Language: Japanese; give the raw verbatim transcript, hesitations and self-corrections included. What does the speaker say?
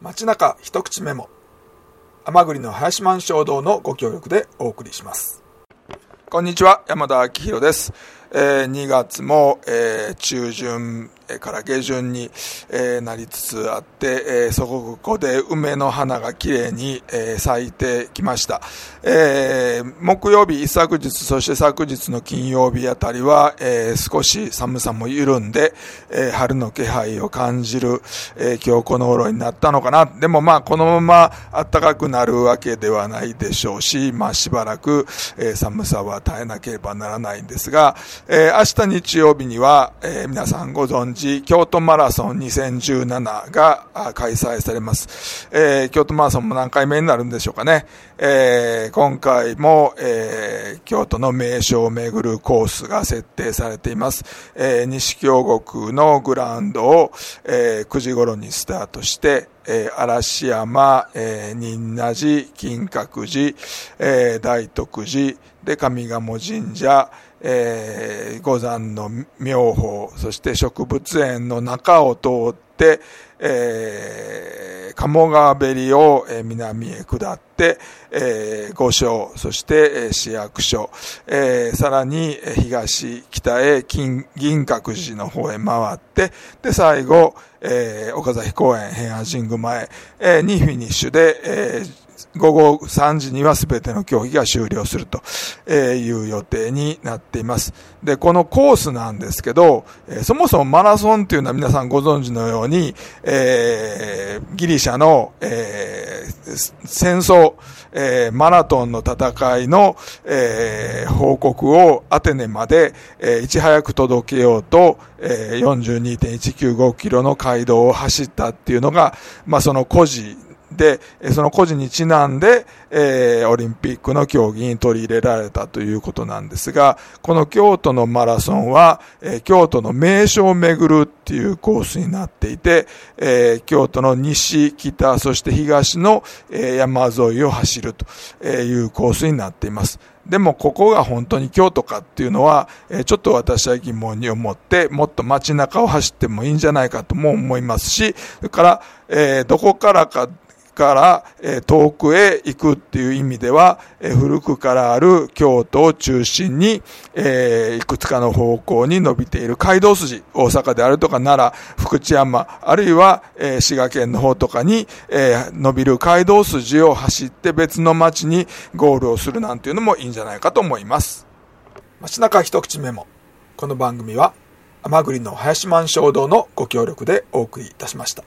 街中一口メモ、甘栗の林満衝動のご協力でお送りします。こんにちは、山田明宏です。えー、にがつも、えー、中旬から下旬に、えー、なりつつあって、えー、そここで梅の花が綺麗に、えー、咲いてきました。えー、木曜日一昨日、そして昨日の金曜日あたりは、えー、少し寒さも緩んで、えー、春の気配を感じる、えー、今日この頃になったのかな。でもまあこのまま暖かくなるわけではないでしょうし、まあしばらく、えー、寒さは耐えなければならないんですが、えー、明日日曜日には、えー、皆さんご存知京都マラソンにせんじゅうななが開催されます。えー、京都マラソンも何回目になるんでしょうかね。えー、今回も、えー、京都の名所を巡るコースが設定されています。えー、西京極のグラウンドを、えー、くじ頃にスタートして、えー、嵐山、えー、仁和寺、金閣寺、えー、大徳寺で上賀茂神社、えー、五山の妙法、そして植物園の中を通って、えー、鴨川べりを、えー、南へ下って、えー、御所、そして、えー、市役所、えー、さらに、えー、東、北へ金銀閣寺の方へ回って、で、最後、えー、岡崎公園、平安神宮前、えー、にフィニッシュで、えー午後さんじにはすべての競技が終了するという予定になっています。で、このコースなんですけど、そもそもマラソンっていうのは皆さんご存知のように、えー、ギリシャの、えー、戦争、えー、マラトンの戦いの、えー、報告をアテネまで、えー、いち早く届けようと、えー、よんじゅうにてんいちきゅうごキロの街道を走ったっていうのが、まあその故事で、その故事にちなんで、えー、オリンピックの競技に取り入れられたということなんですが、この京都のマラソンは、えー、京都の名所を巡るっていうコースになっていて、えー、京都の西、北、そして東の、えー、山沿いを走るというコースになっています。でもここが本当に京都かっていうのは、えー、ちょっと私は疑問に思って、もっと街中を走ってもいいんじゃないかとも思いますし、それから、えー、どこからかから、えー、遠くへ行くっていう意味では、えー、古くからある京都を中心に、えー、いくつかの方向に伸びている街道筋、大阪であるとか奈良、福知山、あるいは、えー、滋賀県の方とかに、えー、伸びる街道筋を走って別の町にゴールをするなんていうのもいいんじゃないかと思います。街中一口メモ。この番組は甘栗の林満衝動のご協力でお送りいたしました。